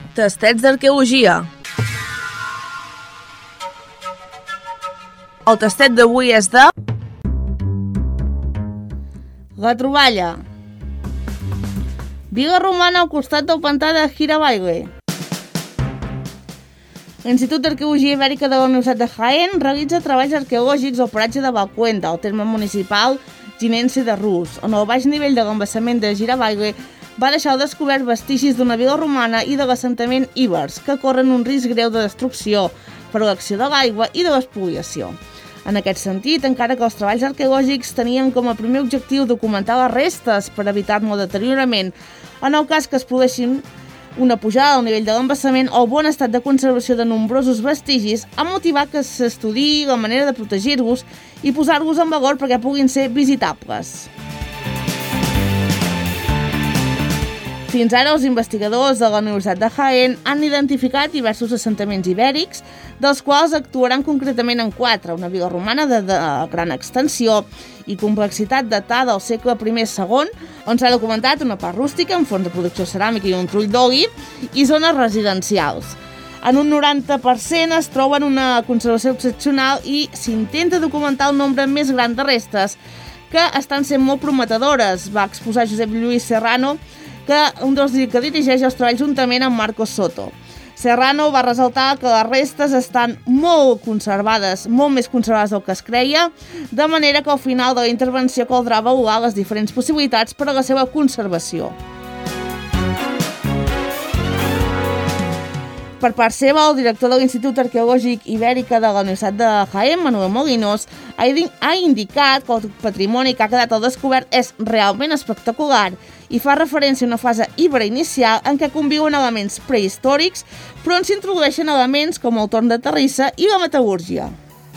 Tastets d'arqueologia. El tastet d'avui és de... La troballa. Vila romana al costat del pantà de Girabaile. L'Institut d'Arqueologia Ibèrica de la Universitat de Jaén realitza treballs arqueològics al paratge de Valcuenta, al terme municipal ginense de Rus, on el baix nivell de l'embassament de Girabaile va deixar al descobert vestigis d'una vila romana i de l'assentament ibers, que corren un risc greu de destrucció per l'acció de l'aigua i de l'espoliació. En aquest sentit, encara que els treballs arqueològics tenien com a primer objectiu documentar les restes per evitar-ne el deteriorament, en el cas que es produeixin una pujada al nivell de l'embassament o bon estat de conservació de nombrosos vestigis, ha motivat que s'estudiï la manera de protegir-los i posar-los en valor perquè puguin ser visitables. Fins ara, els investigadors de la Universitat de Jaén han identificat diversos assentaments ibèrics, dels quals actuaran concretament en 4, una vila romana de gran extensió i complexitat datada del segle I-II, on s'ha documentat una part rústica, un forn de producció ceràmica i un trull d'oli, i zones residencials. En un 90% es troben una conservació excepcional i s'intenta documentar el nombre més gran de restes, que estan sent molt prometedores, va exposar Josep Lluís Serrano, un dels que dirigeix els treballs juntament amb Marcos Soto. Serrano va ressaltar que les restes estan molt conservades, molt més conservades del que es creia, de manera que al final de la intervenció caldrà avaluar les diferents possibilitats per a la seva conservació. Per part seva, el director de l'Institut Arqueològic Ibèrica de la Universitat de Jaén, Manuel Molinos, ha indicat que el patrimoni que ha quedat al descobert és realment espectacular i fa referència a una fase ibera inicial en què conviuen elements prehistòrics, però on s'introdueixen elements com el torn de terrissa i la metal·lúrgia.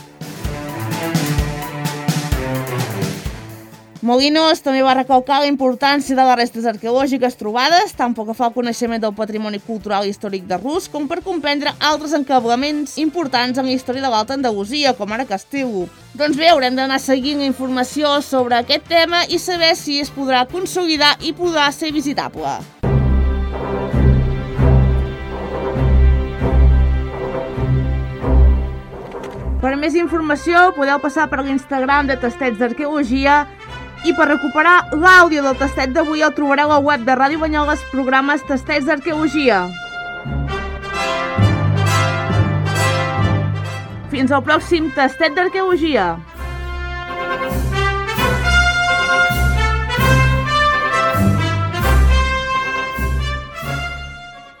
Molinos també va recalcar la importància de les restes arqueològiques trobades, tant pel que fa al coneixement del patrimoni cultural i històric de Rus, com per comprendre altres encablaments importants en la història de l'Alta Andalusia, com ara Castelló. Doncs bé, haurem d'anar seguint la informació sobre aquest tema i saber si es podrà consolidar i podrà ser visitable. Per més informació, podeu passar per l'Instagram de Tastets d'Arqueologia i per recuperar l'àudio del tastet d'avui el trobareu a la web de Ràdio Banyoles, programes Tastets d'Arqueologia. Fins al pròxim Tastet d'Arqueologia.